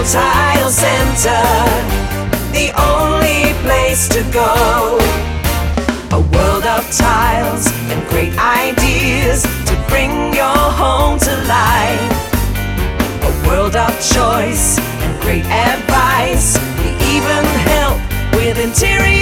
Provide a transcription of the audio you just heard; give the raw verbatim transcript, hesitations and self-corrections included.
Tile Center, the only place to go. A world of tiles and great ideas to bring your home to life. A world of choice and great advice. We even help with interior